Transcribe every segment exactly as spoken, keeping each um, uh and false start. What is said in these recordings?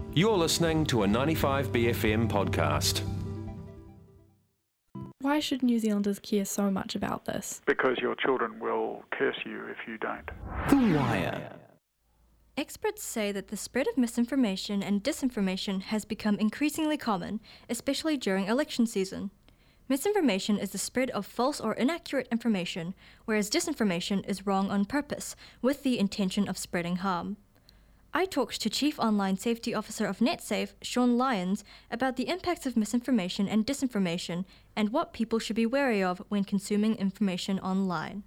You're listening to a ninety-five B F M podcast. Why should New Zealanders care so much about this? Because your children will curse you if you don't. The Wire. Experts say that the spread of misinformation and disinformation has become increasingly common, especially during election season. Misinformation is the spread of false or inaccurate information, whereas disinformation is wrong on purpose, with the intention of spreading harm. I talked to Chief Online Safety Officer of NetSafe, Sean Lyons, about the impacts of misinformation and disinformation and what people should be wary of when consuming information online.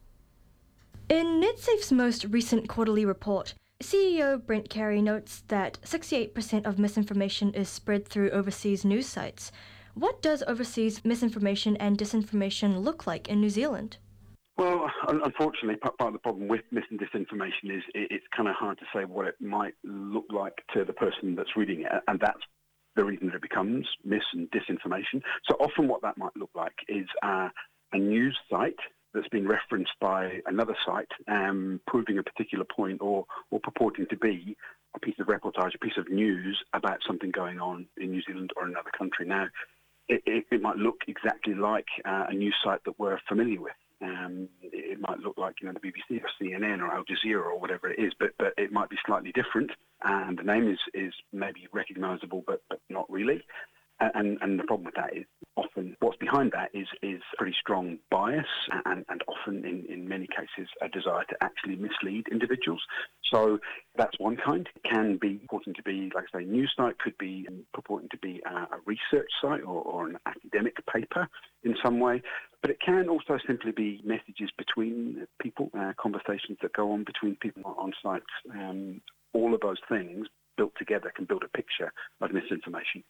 In NetSafe's most recent quarterly report, C E O Brent Carey notes that sixty-eight percent of misinformation is spread through overseas news sites. What does overseas misinformation and disinformation look like in New Zealand? Well, unfortunately, part of the problem with mis and disinformation is it's kind of hard to say what it might look like to the person that's reading it, and that's the reason that it becomes mis and disinformation. So often what that might look like is uh, a news site that's been referenced by another site, um, proving a particular point or, or purporting to be a piece of reportage, a piece of news about something going on in New Zealand or another country. Now, it, it, it might look exactly like uh, a news site that we're familiar with. Um, it might look like, you know, the B B C or C N N or Al Jazeera or whatever it is, but, but it might be slightly different, and the name is, is maybe recognisable, but, but not really. And, and the problem with that is often what's behind that is, is pretty strong bias and, and often, in, in many cases, a desire to actually mislead individuals. So that's one kind. It can be purporting to be, like I say, news site, could be purporting to be a, a research site or, or an academic paper in some way. But it can also simply be messages between people, uh, conversations that go on between people on sites. Um, all of those things built together can build a picture of misinformation.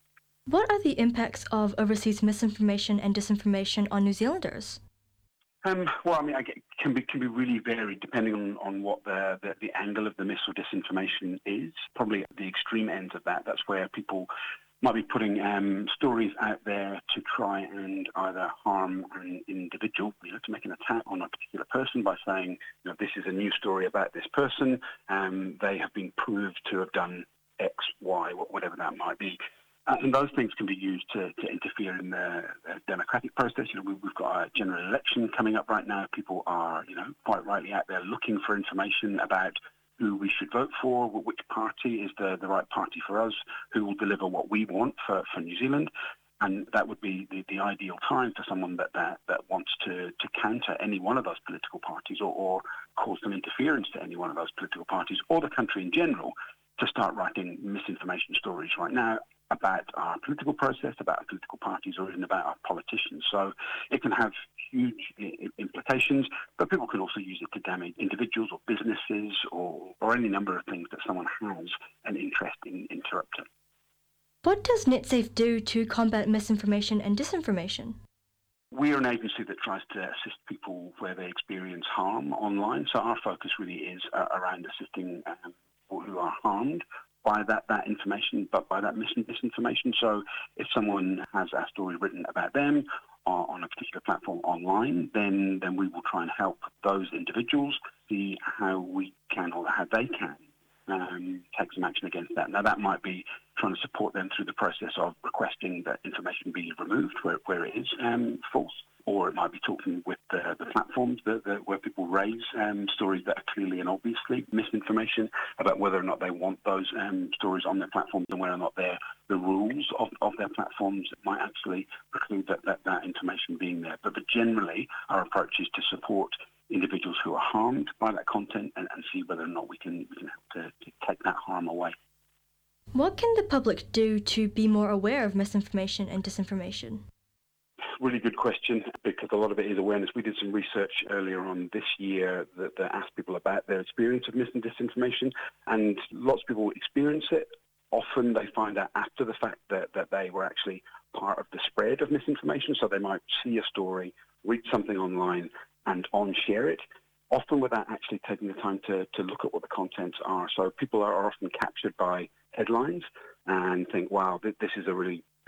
What are the impacts of overseas misinformation and disinformation on New Zealanders? Um, well, I mean, it can be can be really varied depending on, on what the, the, the angle of the mis or disinformation is. Probably at the extreme ends of that, that's where people might be putting um, stories out there to try and either harm an individual, you know, to make an attack on a particular person by saying, you know, this is a new story about this person, um, they have been proved to have done X, Y, whatever that might be. Uh, and those things can be used to, to interfere in the, the democratic process. You know, we, we've got a general election coming up right now. People are, you know, quite rightly out there looking for information about who we should vote for, which party is the, the right party for us, who will deliver what we want for, for New Zealand. And that would be the, the ideal time for someone that, that, that wants to, to counter any one of those political parties or, or cause some interference to any one of those political parties or the country in general to start writing misinformation stories right now about our political process, about our political parties, or even about our politicians. So it can have huge implications, but people can also use it to damage individuals or businesses or, or any number of things that someone has an interest in interrupting. What does NetSafe do to combat misinformation and disinformation? We are an agency that tries to assist people where they experience harm online, so our focus really is uh, around assisting um, people who are harmed by that, that information, but by that mis and disinformation. So if someone has a story written about them uh, on a particular platform online, then, then we will try and help those individuals see how we can or how they can um, take some action against that. Now, that might be trying to support them through the process of requesting that information be removed where, where it is um, false. Or it might be talking with the, the platforms that, that, where people raise um, stories that are clearly and obviously misinformation about whether or not they want those um, stories on their platforms and whether or not they're the rules of, of their platforms might actually preclude that, that, that information being there. But, but generally, our approach is to support individuals who are harmed by that content and, and see whether or not we can, we can help to, to take that harm away. What can the public do to be more aware of misinformation and disinformation? Really good question, because a lot of it is awareness. We did some research earlier on this year that, that asked people about their experience of mis and disinformation, and lots of people experience it. Often they find out after the fact that, that they were actually part of the spread of misinformation, so they might see a story, read something online, and on-share it, often without actually taking the time to, to look at what the contents are. So people are often captured by headlines and think, wow, this is a really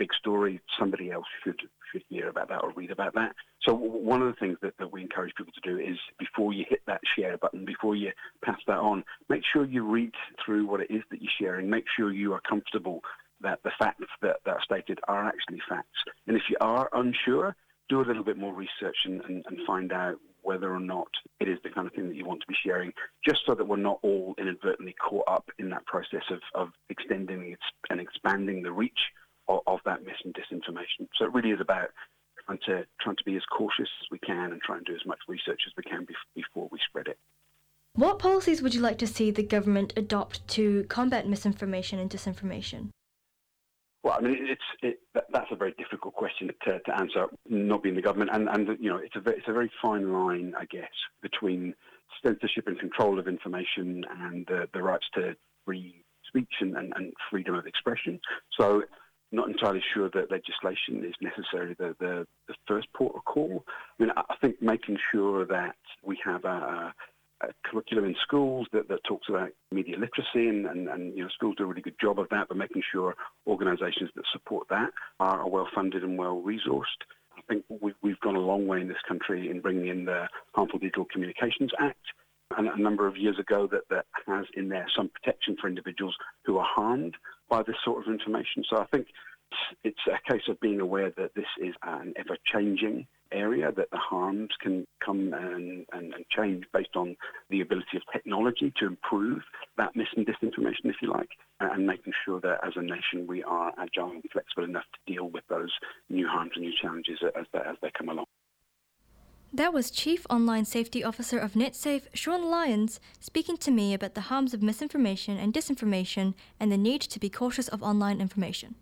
big story. Somebody else should should hear about that or read about that. So one of the things that, that we encourage people to do is before you hit that share button, before you pass that on, make sure you read through what it is that you're sharing. Make sure you are comfortable that the facts that, that are stated are actually facts. And if you are unsure, do a little bit more research and, and, and find out whether or not it is the kind of thing that you want to be sharing, just so that we're not all inadvertently caught up in that process of, of extending and expanding the reach of, of that mis and disinformation. So it really is about trying to, trying to be as cautious as we can and try and do as much research as we can before we spread it. What policies would you like to see the government adopt to combat misinformation and disinformation? Well, I mean, it's it, that, that's a very difficult question to, to answer, not being the government. And, and you know, it's a, very, it's a very fine line, I guess, between censorship and control of information and uh, the rights to free speech and, and, and freedom of expression. So not entirely sure that legislation is necessarily the, the, the first port of call. I mean, I think making sure that we have a, a curriculum in schools that, that talks about media literacy, and, and, and you know, schools do a really good job of that, but making sure organisations that support that are, are well funded and well resourced. I think we've, we've gone a long way in this country in bringing in the Harmful Digital Communications Act, and a number of years ago that, that has in there some protection for individuals who are harmed by this sort of information. So I think it's, it's a case of being aware that this is an ever-changing area, that the harms can come and, and, and change based on the ability of technology to improve that mis and disinformation, if you like, and making sure that as a nation we are agile and flexible enough to deal with those new harms and new challenges as they, as they come along. That was Chief Online Safety Officer of NetSafe, Sean Lyons, speaking to me about the harms of misinformation and disinformation and the need to be cautious of online information.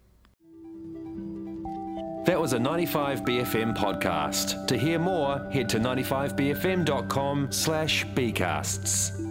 That was a ninety-five B F M podcast. To hear more, head to ninety-five b f m dot com slash bcasts.